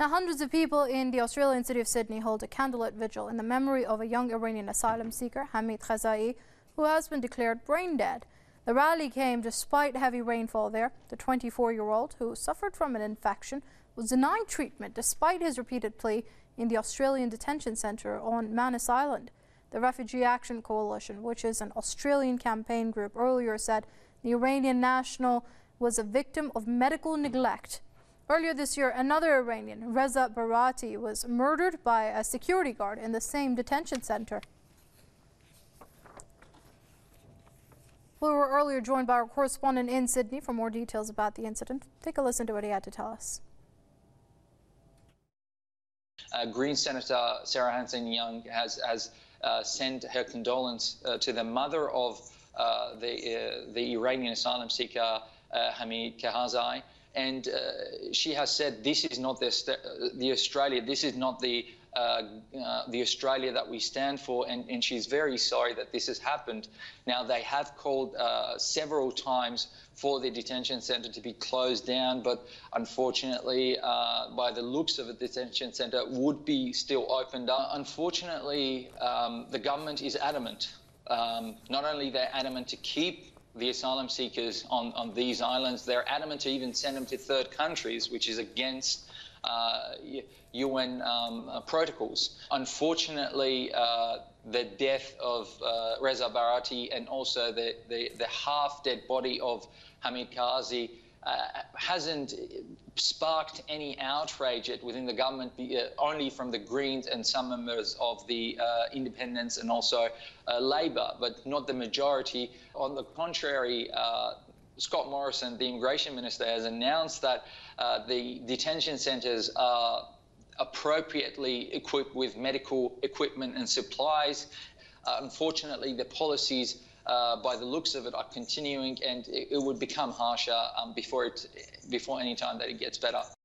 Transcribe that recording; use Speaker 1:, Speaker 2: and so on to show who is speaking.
Speaker 1: Now, hundreds of people in the Australian city of Sydney hold a candlelit vigil in the memory of a young Iranian asylum seeker, Hamid Karzai, who has been declared brain dead. The rally came despite heavy rainfall there. The 24-year-old, who suffered from an infection, was denied treatment despite his repeated plea in the Australian detention centre on Manus Island. The Refugee Action Coalition, which is an Australian campaign group, earlier said the Iranian national was a victim of medical neglect. Earlier this year, another Iranian, Reza Barati, was murdered by a security guard in the same detention center. We were earlier joined by our correspondent in Sydney for more details about the incident. Take a listen to what he had to tell us.
Speaker 2: Green Senator Sarah Hanson-Young has sent her condolence to the mother of the Iranian asylum seeker Hamid Karzai, and she has said this is not the Australia. This is not the Australia that we stand for, and she's very sorry that this has happened. Now, they have called several times for the detention centre to be closed down, but unfortunately, by the looks of it, the detention centre would be still opened up. Unfortunately, the government is adamant. Not only they're adamant to keep the asylum seekers on these islands, they're adamant to even send them to third countries, which is against UN protocols. Unfortunately, the death of Reza Barati and also the half-dead body of Hamid Karzai hasn't sparked any outrage yet within the government, only from the Greens and some members of the Independents and also Labor, but not the majority. On the contrary, Scott Morrison, the Immigration Minister, has announced that the detention centres are appropriately equipped with medical equipment and supplies. Unfortunately, the policies, by the looks of it, are continuing, and it would become harsher before any time that it gets better.